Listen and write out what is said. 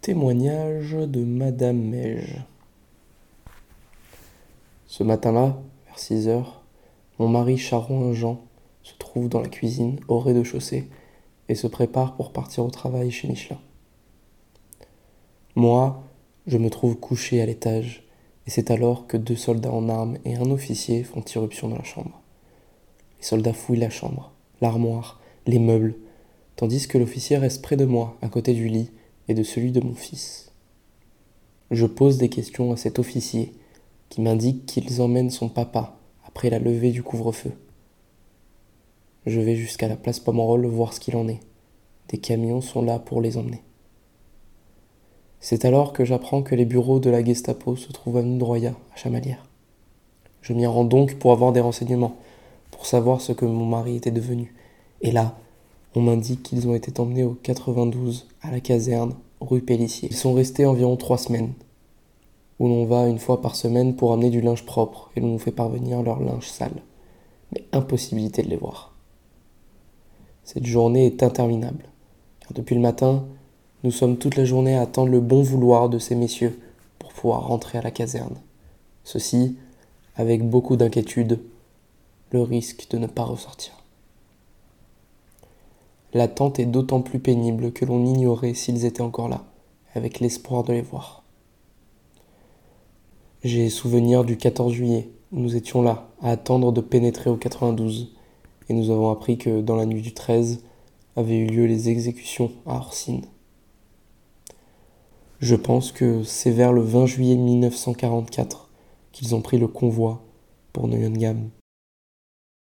Témoignage de Madame Meige. Ce matin-là, vers 6 heures, mon mari Charon-Jean se trouve dans la cuisine au rez-de-chaussée et se prépare pour partir au travail chez Michelin. Moi, je me trouve couché à l'étage et c'est alors que 2 soldats en armes et un officier font irruption dans la chambre. Les soldats fouillent la chambre, l'armoire, les meubles, tandis que l'officier reste près de moi, à côté du lit et de celui de mon fils. Je pose des questions à cet officier qui m'indique qu'ils emmènent son papa après la levée du couvre-feu. Je vais jusqu'à la place Pomerol voir ce qu'il en est. Des camions sont là pour les emmener. C'est alors que j'apprends que les bureaux de la Gestapo se trouvent avenue de Roya, à Chamalières. Je m'y rends donc pour avoir des renseignements, pour savoir ce que mon mari était devenu. Et là, on m'indique qu'ils ont été emmenés au 92, à la caserne, rue Pélissier. Ils sont restés environ 3 semaines, où l'on va une fois par semaine pour amener du linge propre et l'on nous fait parvenir leur linge sale. Mais impossibilité de les voir. Cette journée est interminable, car depuis le matin, nous sommes toute la journée à attendre le bon vouloir de ces messieurs pour pouvoir rentrer à la caserne. Ceci, avec beaucoup d'inquiétude, le risque de ne pas ressortir. L'attente est d'autant plus pénible que l'on ignorait s'ils étaient encore là, avec l'espoir de les voir. J'ai souvenir du 14 juillet, où nous étions là, à attendre de pénétrer au 92, et nous avons appris que dans la nuit du 13, avaient eu lieu les exécutions à Orsine. Je pense que c'est vers le 20 juillet 1944 qu'ils ont pris le convoi pour Neuengamme.